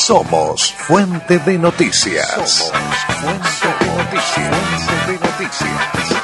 Somos Fuente de Noticias. Somos Fuente de Noticias. Fuente de Noticias.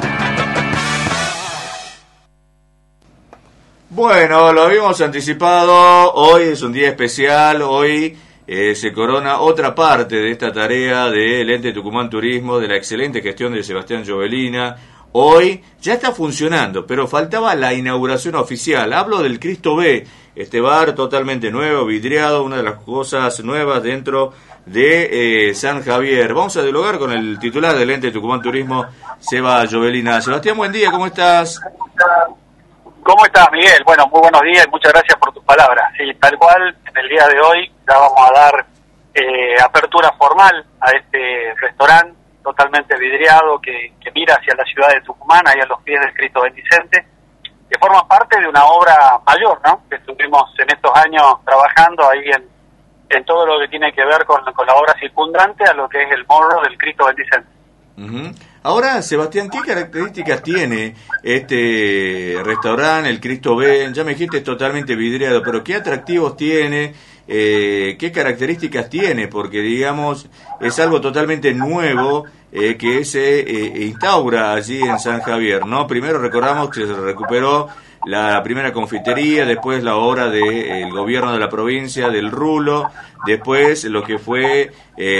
Bueno, lo habíamos anticipado, hoy es un día especial, hoy se corona otra parte de esta tarea del Ente Tucumán Turismo, de la excelente gestión de Sebastián Jovelina. Hoy ya está funcionando, pero faltaba la inauguración oficial. Hablo del Cristo B, este bar totalmente nuevo, vidriado, una de las cosas nuevas dentro de San Javier. Vamos a dialogar con el titular del Ente Tucumán Turismo, Seba Jovelina. Sebastián, buen día, ¿cómo estás? ¿Cómo estás, Miguel? Bueno, muy buenos días y muchas gracias por tus palabras. Sí, tal cual, en el día de hoy ya vamos a dar apertura formal a este restaurante totalmente vidriado que mira hacia la ciudad de Tucumán, ahí a los pies del Cristo Bendicente, que forma parte de una obra mayor, ¿no? Que estuvimos en estos años trabajando ahí en todo lo que tiene que ver con la obra circundante a lo que es el morro del Cristo Bendicente. Uh-huh. Ahora, Sebastián, ¿qué características tiene este restaurante, el Cristo B? Ya me dijiste, es totalmente vidriado, pero ¿qué atractivos tiene? ¿Qué características tiene? Porque, digamos, es algo totalmente nuevo que se instaura allí en San Javier, ¿no? Primero recordamos que se recuperó la primera confitería, después la obra del gobierno de la provincia, del Rulo, después lo que fue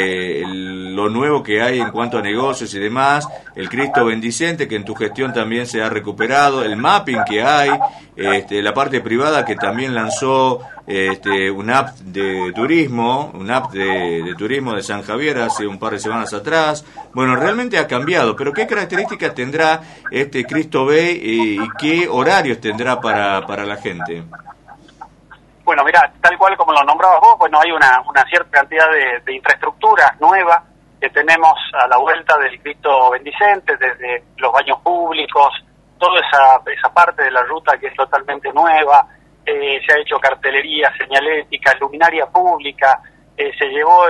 lo nuevo que hay en cuanto a negocios y demás, el Cristo Bendicente, que en tu gestión también se ha recuperado, el mapping que hay, la parte privada que también lanzó una app de turismo, de turismo de San Javier hace un par de semanas atrás. Bueno, realmente ha cambiado, pero ¿qué características tendrá este Cristo B y qué horarios tendrá para la gente? Bueno, mira, tal cual como lo nombrabas vos, bueno, hay una cierta cantidad de infraestructura nueva que tenemos a la vuelta del Cristo Bendicente, desde los baños públicos, toda esa parte de la ruta que es totalmente nueva. Se ha hecho cartelería, señalética, luminaria pública, se llevó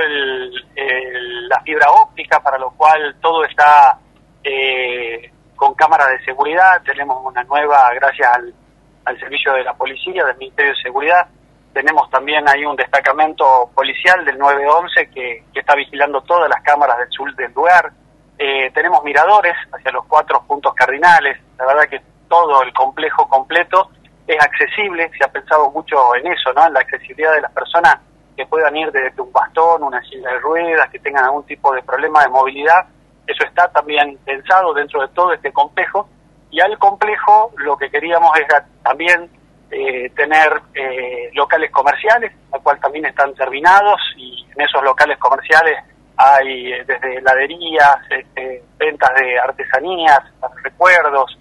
la fibra óptica, para lo cual todo está con cámaras de seguridad. Tenemos una nueva, gracias al servicio de la policía, del Ministerio de Seguridad. Tenemos también ahí un destacamento policial del 911 que está vigilando todas las cámaras del sur del lugar. Tenemos miradores hacia los 4 puntos cardinales. La verdad que todo el complejo completo es accesible. Se ha pensado mucho en eso, ¿no? En la accesibilidad de las personas que puedan ir desde un bastón, una silla de ruedas, que tengan algún tipo de problema de movilidad. Eso está también pensado dentro de todo este complejo. Y al complejo lo que queríamos era también tener locales comerciales, los cuales también están terminados, y en esos locales comerciales hay desde heladerías, ventas de artesanías, recuerdos,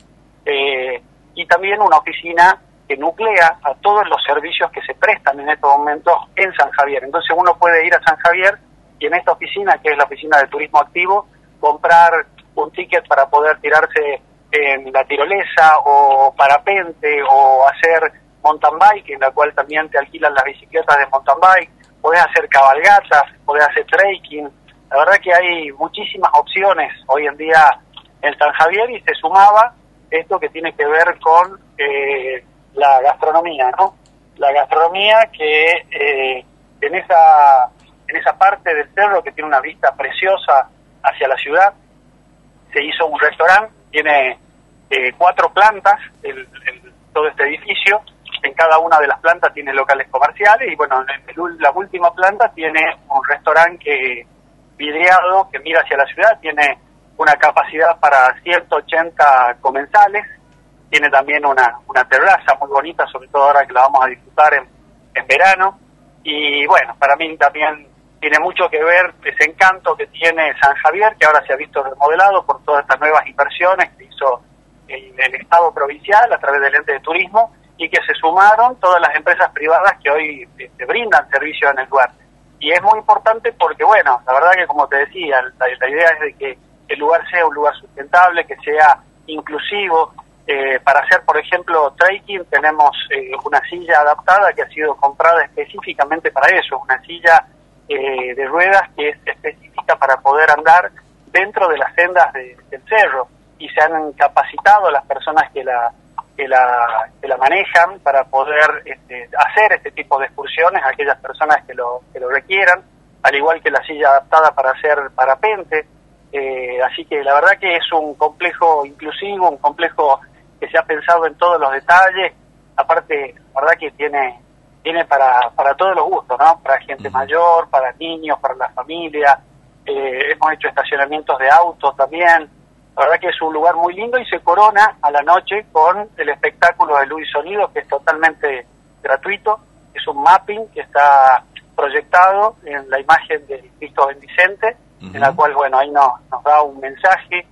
y también una oficina que nuclea a todos los servicios que se prestan en estos momentos en San Javier. Entonces uno puede ir a San Javier y en esta oficina, que es la oficina de turismo activo, comprar un ticket para poder tirarse en la tirolesa o parapente o hacer mountain bike, en la cual también te alquilan las bicicletas de mountain bike, podés hacer cabalgatas, podés hacer trekking. La verdad que hay muchísimas opciones hoy en día en San Javier, y se sumaba esto que tiene que ver con la gastronomía, ¿no? La gastronomía que en esa parte del cerro que tiene una vista preciosa hacia la ciudad, se hizo un restaurante. Tiene 4 plantas, todo este edificio. En cada una de las plantas tiene locales comerciales, y bueno, la última planta tiene un restaurante vidriado que mira hacia la ciudad, tiene una capacidad para 180 comensales, tiene también una terraza muy bonita, sobre todo ahora que la vamos a disfrutar en verano. Y bueno, para mí también tiene mucho que ver ese encanto que tiene San Javier, que ahora se ha visto remodelado por todas estas nuevas inversiones que hizo el Estado provincial a través del ente de turismo, y que se sumaron todas las empresas privadas que hoy brindan servicio en el lugar. Y es muy importante porque, bueno, la verdad que, como te decía, la idea es de que el lugar sea un lugar sustentable, que sea inclusivo. Para hacer, por ejemplo, trekking, tenemos una silla adaptada que ha sido comprada específicamente para eso, una silla de ruedas que es específica para poder andar dentro de las sendas del cerro, y se han capacitado a las personas que que la manejan para poder hacer este tipo de excursiones a aquellas personas que lo requieran, al igual que la silla adaptada para hacer parapente. Así que la verdad que es un complejo inclusivo, un complejo que se ha pensado en todos los detalles. Aparte, la verdad que tiene para todos los gustos, ¿no? Para gente mayor, para niños, para la familia. Hemos hecho estacionamientos de autos también. La verdad que es un lugar muy lindo y se corona a la noche con el espectáculo de luz y sonido, que es totalmente gratuito. Es un mapping que está proyectado en la imagen del Cristo Bendicente, en la cual, bueno, ahí nos da un mensaje,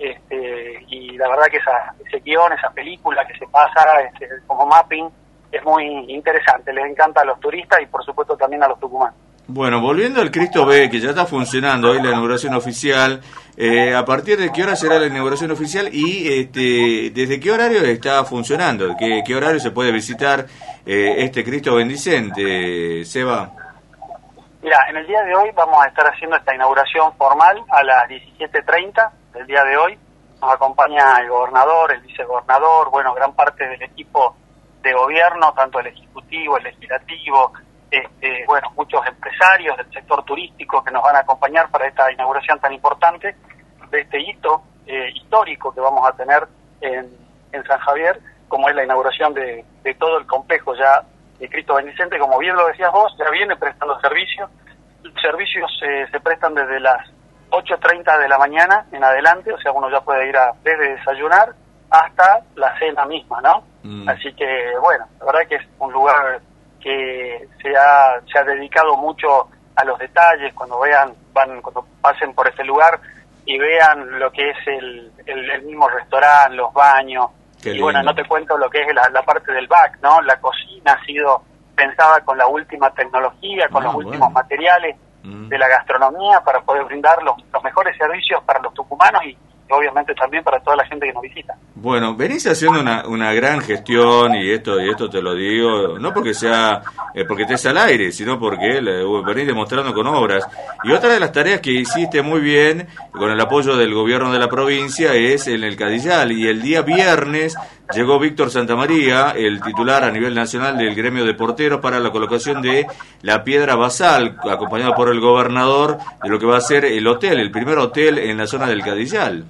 y la verdad que ese guión, esa película que se pasa como mapping, es muy interesante, les encanta a los turistas y por supuesto también a los tucumanos. Bueno, volviendo al Cristo B, que ya está funcionando hoy la inauguración oficial, ¿a partir de qué hora será la inauguración oficial y desde qué horario está funcionando? ¿Qué horario se puede visitar este Cristo Bendicente, Seba? Mira, en el día de hoy vamos a estar haciendo esta inauguración formal a las 17:30 del día de hoy. Nos acompaña el gobernador, el vicegobernador, bueno, gran parte del equipo de gobierno, tanto el ejecutivo, el legislativo, bueno, muchos empresarios del sector turístico que nos van a acompañar para esta inauguración tan importante de este hito histórico que vamos a tener en San Javier, como es la inauguración de todo el complejo ya de Cristo Bendicente. Como bien lo decías vos, ya viene prestando servicios. Los servicios se prestan desde las 8:30 de la mañana en adelante, o sea, uno ya puede ir desde desayunar hasta la cena misma, ¿no? Así que, bueno, la verdad que es un lugar que se ha dedicado mucho a los detalles. Cuando cuando pasen por este lugar y vean lo que es el mismo restaurante, los baños. Qué lindo. Bueno, no te cuento lo que es la parte del back, ¿no? La cocina ha sido pensada con la última tecnología, con los últimos materiales de la gastronomía para poder brindar los mejores servicios para los tucumanos y obviamente también para toda la gente que nos visita. Bueno, venís haciendo una gran gestión y esto te lo digo, no porque porque estés al aire, sino porque venís demostrando con obras. Y otra de las tareas que hiciste muy bien, con el apoyo del gobierno de la provincia, es en el Cadillal. Y el día viernes llegó Víctor Santamaría, el titular a nivel nacional del gremio de porteros, para la colocación de la piedra basal, acompañado por el gobernador, de lo que va a ser el primer hotel en la zona del Cadillal.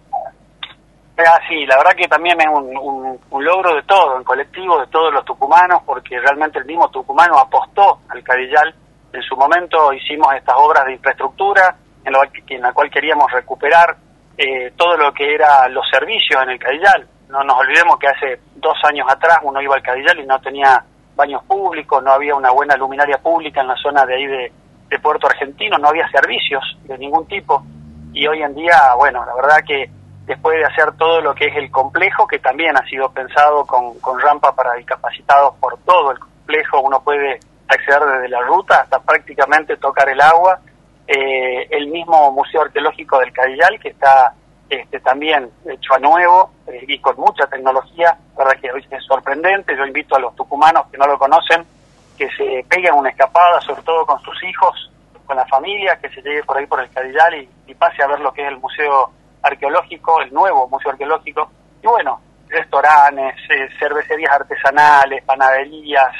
Sí, la verdad que también es un logro de todo, en colectivo, de todos los tucumanos, porque realmente el mismo tucumano apostó al Cadillal. En su momento hicimos estas obras de infraestructura, en la cual queríamos recuperar todo lo que era los servicios en el Cadillal. No nos olvidemos que hace 2 años atrás uno iba al Cadillal y no tenía baños públicos, no había una buena luminaria pública en la zona de ahí de Puerto Argentino, no había servicios de ningún tipo. Y hoy en día, bueno, la verdad que después de hacer todo lo que es el complejo, que también ha sido pensado con rampa para discapacitados por todo el complejo, uno puede acceder desde la ruta hasta prácticamente tocar el agua. El mismo Museo Arqueológico del Cadillal, que está también hecho a nuevo y con mucha tecnología, la verdad que hoy es sorprendente. Yo invito a los tucumanos que no lo conocen que se peguen una escapada, sobre todo con sus hijos, con la familia, que se llegue por ahí por el Cadillal y pase a ver lo que es el Museo Arqueológico, el nuevo Museo Arqueológico. Y bueno, restaurantes, cervecerías artesanales, panaderías,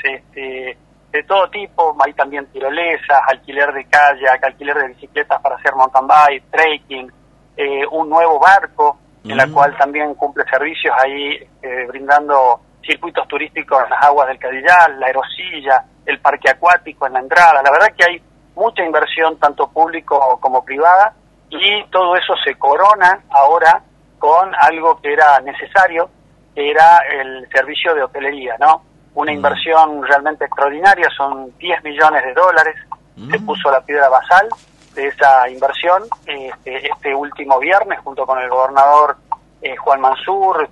de todo tipo. Hay también tirolesas, alquiler de kayak, alquiler de bicicletas para hacer mountain bike, trekking, un nuevo barco en la cual también cumple servicios ahí, brindando circuitos turísticos en las aguas del Cadillal, la aerosilla, el parque acuático en la entrada. La verdad que hay mucha inversión, tanto público como privada, y todo eso se corona ahora con algo que era necesario, que era el servicio de hotelería, ¿no? Una inversión realmente extraordinaria, son $10 millones. Se puso la piedra basal de esa inversión este último viernes, junto con el gobernador Juan Mansur,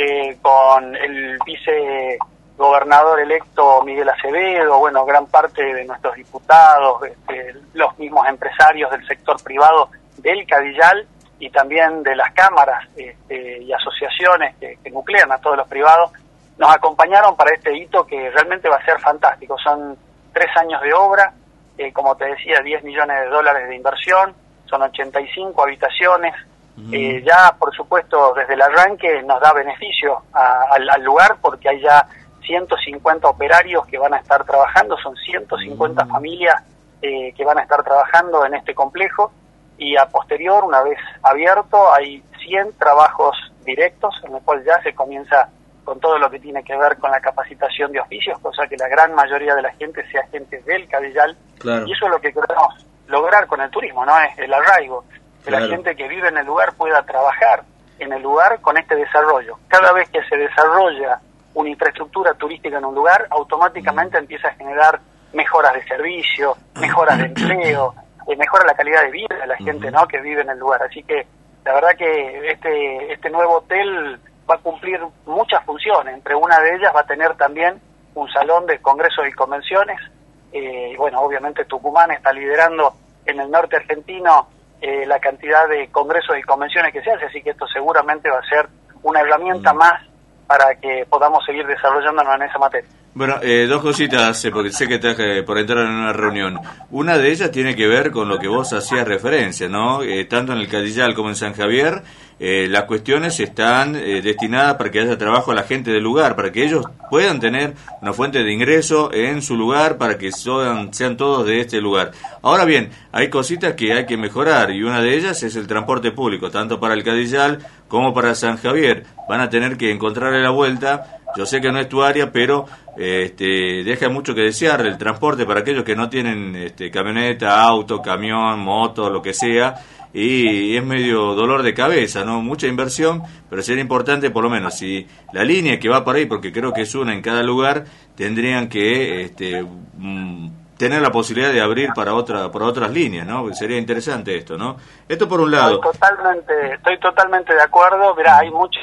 con el vicegobernador electo Miguel Acevedo, bueno, gran parte de nuestros diputados, los mismos empresarios del sector privado del Cadillal y también de las cámaras y asociaciones que nuclean a todos los privados, nos acompañaron para este hito que realmente va a ser fantástico. Son 3 años de obra, como te decía, $10 millones de inversión, son 85 habitaciones, Ya, por supuesto, desde el arranque nos da beneficio al lugar, porque hay ya 150 operarios que van a estar trabajando, son 150 familias que van a estar trabajando en este complejo, y a posterior, una vez abierto, hay 100 trabajos directos, en el cual ya se comienza con todo lo que tiene que ver con la capacitación de oficios, cosa que la gran mayoría de la gente sea gente del Cadillal. Claro. Y eso es lo que queremos lograr con el turismo, ¿no? Es el arraigo, que la gente que vive en el lugar pueda trabajar en el lugar con este desarrollo. Cada vez que se desarrolla una infraestructura turística en un lugar, automáticamente empieza a generar mejoras de servicio, mejoras de empleo, mejora la calidad de vida de la gente, ¿no?, que vive en el lugar. Así que la verdad que este nuevo hotel va a cumplir muchas funciones. Entre una de ellas va a tener también un salón de congresos y convenciones. Bueno, obviamente Tucumán está liderando en el norte argentino la cantidad de congresos y convenciones que se hace, así que esto seguramente va a ser una herramienta más para que podamos seguir desarrollándonos en esa materia. Bueno, dos cositas, porque sé que estás por entrar en una reunión. Una de ellas tiene que ver con lo que vos hacías referencia, ¿no? Tanto en el Cadillal como en San Javier, las cuestiones están destinadas para que haya trabajo a la gente del lugar, para que ellos puedan tener una fuente de ingreso en su lugar, para que sean todos de este lugar. Ahora bien, hay cositas que hay que mejorar, y una de ellas es el transporte público, tanto para el Cadillal como para San Javier. Van a tener que encontrarle la vuelta. Yo sé que no es tu área, pero deja mucho que desear el transporte para aquellos que no tienen camioneta, auto, camión, moto, lo que sea, y es medio dolor de cabeza, ¿no? Mucha inversión, pero sería importante, por lo menos, si la línea que va por ahí, porque creo que es una en cada lugar, tendrían que tener la posibilidad de abrir para otras líneas, ¿no? Sería interesante esto, ¿no? Esto por un lado. Estoy totalmente de acuerdo. Mirá, hay muchas,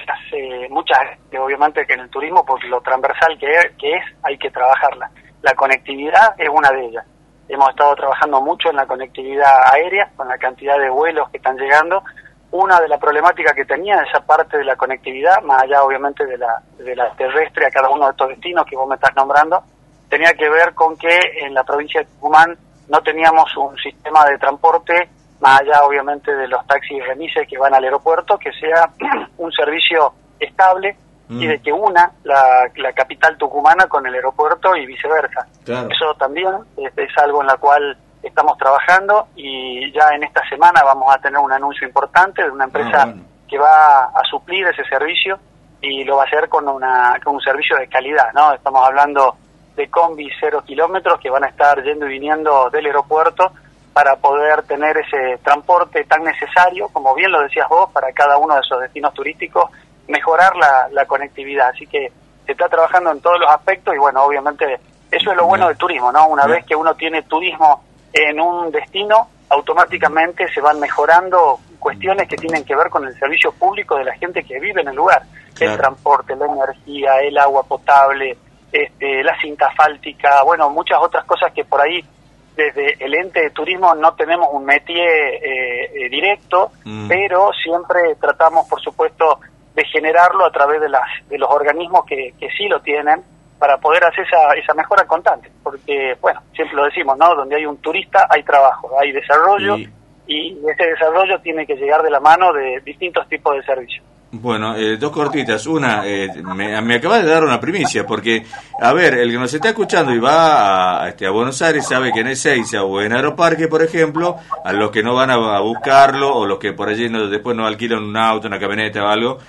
obviamente, que en el turismo, por lo transversal que es, hay que trabajarla. La conectividad es una de ellas. Hemos estado trabajando mucho en la conectividad aérea, con la cantidad de vuelos que están llegando. Una de las problemáticas que tenía esa parte de la conectividad, más allá obviamente de la terrestre a cada uno de estos destinos que vos me estás nombrando, tenía que ver con que en la provincia de Tucumán no teníamos un sistema de transporte, más allá obviamente de los taxis y remises que van al aeropuerto, que sea un servicio estable y de que una la capital tucumana con el aeropuerto y viceversa. Claro. Eso también es algo en la cual estamos trabajando, y ya en esta semana vamos a tener un anuncio importante de una empresa que va a suplir ese servicio, y lo va a hacer con un servicio de calidad, ¿no? Estamos hablando de combi 0 kilómetros que van a estar yendo y viniendo del aeropuerto para poder tener ese transporte tan necesario, como bien lo decías vos, para cada uno de esos destinos turísticos, mejorar la conectividad. Así que se está trabajando en todos los aspectos, y bueno, obviamente eso es lo bueno del turismo, ¿no? Una vez que uno tiene turismo en un destino, automáticamente se van mejorando cuestiones que tienen que ver con el servicio público de la gente que vive en el lugar. Claro. El transporte, la energía, el agua potable, la cinta asfáltica, bueno, muchas otras cosas que por ahí desde el ente de turismo no tenemos un métier directo, pero siempre tratamos, por supuesto, de generarlo a través de los organismos que sí lo tienen, para poder hacer esa mejora constante, porque, bueno, siempre lo decimos, ¿no? Donde hay un turista hay trabajo, hay desarrollo, y ese desarrollo tiene que llegar de la mano de distintos tipos de servicios. Bueno, dos cortitas. Una, me acabas de dar una primicia, porque, a ver, el que nos está escuchando y va a Buenos Aires sabe que en Ezeiza o en Aeroparque, por ejemplo, a los que no van a buscarlo, o los que por allí después no alquilan un auto, una camioneta o algo,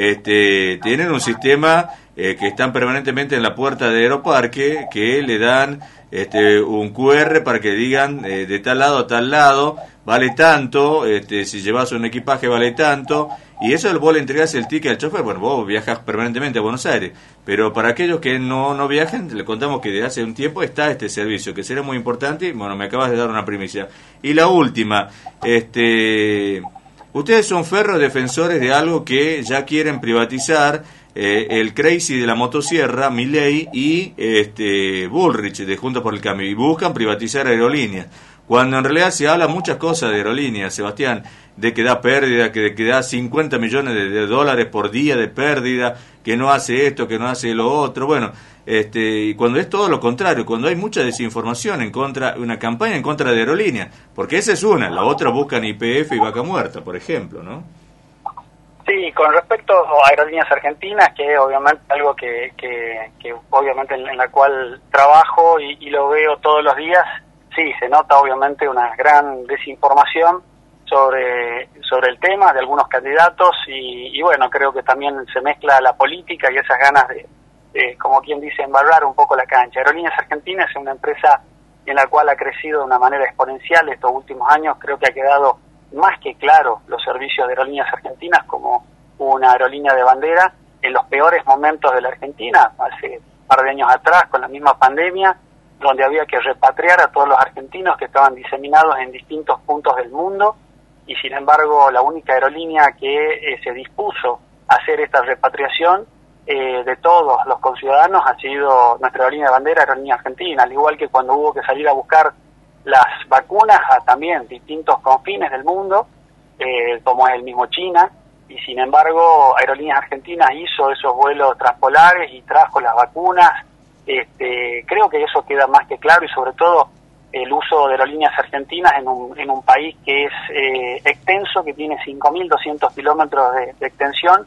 tienen un sistema que están permanentemente en la puerta de Aeroparque, que le dan un QR para que digan de tal lado a tal lado vale tanto, si llevas un equipaje vale tanto, y eso vos le entregás el ticket al chofer. Bueno, vos viajas permanentemente a Buenos Aires, pero para aquellos que no viajan, le contamos que desde hace un tiempo está este servicio, que será muy importante. Bueno, me acabas de dar una primicia. Y la última, ustedes son ferros defensores de algo que ya quieren privatizar, el Crazy de la motosierra, Milei, y Bullrich de Juntos por el Cambio, y buscan privatizar aerolíneas, cuando en realidad se habla muchas cosas de aerolíneas, Sebastián, de que da pérdida, que da 50 millones de dólares por día de pérdida, que no hace esto, que no hace lo otro. Bueno, y cuando es todo lo contrario, cuando hay mucha desinformación una campaña en contra de aerolíneas, porque esa es una, la otra buscan YPF y Vaca Muerta, por ejemplo, ¿no? Sí, con respecto a Aerolíneas Argentinas, que obviamente algo que obviamente en la cual trabajo y lo veo todos los días, sí, se nota obviamente una gran desinformación sobre el tema de algunos candidatos y bueno, creo que también se mezcla la política y esas ganas de como quien dice, embarrar un poco la cancha. Aerolíneas Argentinas es una empresa en la cual ha crecido de una manera exponencial estos últimos años. Creo que ha quedado más que claro los servicios de Aerolíneas Argentinas como una aerolínea de bandera en los peores momentos de la Argentina, hace un par de años atrás, con la misma pandemia, donde había que repatriar a todos los argentinos que estaban diseminados en distintos puntos del mundo, y sin embargo la única aerolínea que se dispuso a hacer esta repatriación de todos los conciudadanos ha sido nuestra aerolínea de bandera, Aerolínea Argentina, al igual que cuando hubo que salir a buscar las vacunas a también distintos confines del mundo, como es el mismo China, y sin embargo Aerolíneas Argentinas hizo esos vuelos transpolares y trajo las vacunas. Creo que eso queda más que claro, y sobre todo el uso de Aerolíneas Argentinas en un país que es extenso, que tiene 5.200 kilómetros de extensión.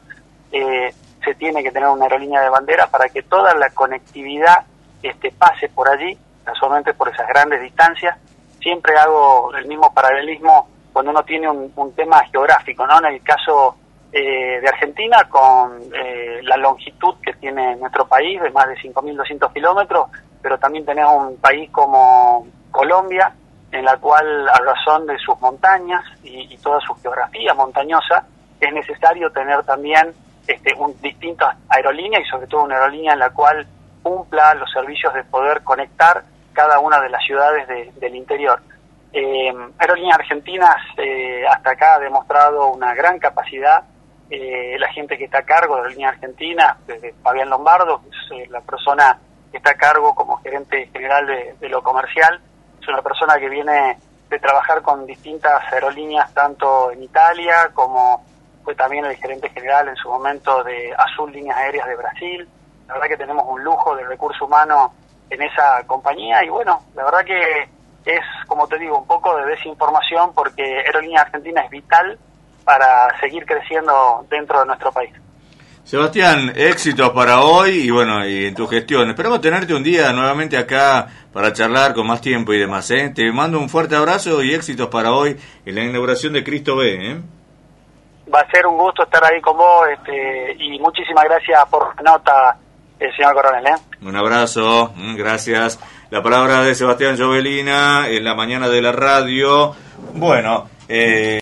Se tiene que tener una aerolínea de bandera para que toda la conectividad pase por allí, casualmente por esas grandes distancias. Siempre hago el mismo paralelismo cuando uno tiene un tema geográfico, ¿no? En el caso de Argentina, con la longitud que tiene nuestro país, de más de 5.200 kilómetros, pero también tenemos un país como Colombia, en la cual, a razón de sus montañas y toda su geografía montañosa, es necesario tener también distintas aerolíneas, y sobre todo una aerolínea en la cual cumpla los servicios de poder conectar cada una de las ciudades del interior. Aerolíneas Argentinas hasta acá ha demostrado una gran capacidad. La gente que está a cargo de Aerolíneas Argentinas, desde Fabián Lombardo, que es la persona que está a cargo como gerente general de lo comercial, es una persona que viene de trabajar con distintas aerolíneas, tanto en Italia como fue también el gerente general en su momento de Azul Líneas Aéreas de Brasil. La verdad que tenemos un lujo de recurso humano en esa compañía, y bueno, la verdad que es, como te digo, un poco de desinformación, porque Aerolíneas Argentinas es vital para seguir creciendo dentro de nuestro país. Sebastián, éxitos para hoy y bueno, y en tu gestión. Esperamos tenerte un día nuevamente acá para charlar con más tiempo y demás, ¿eh? Te mando un fuerte abrazo y éxitos para hoy en la inauguración de Cristo B, ¿eh? Va a ser un gusto estar ahí con vos, y muchísimas gracias por la nota, señor Coronel, ¿eh? Un abrazo, gracias. La palabra de Sebastián Jovelina en la mañana de la radio. Bueno,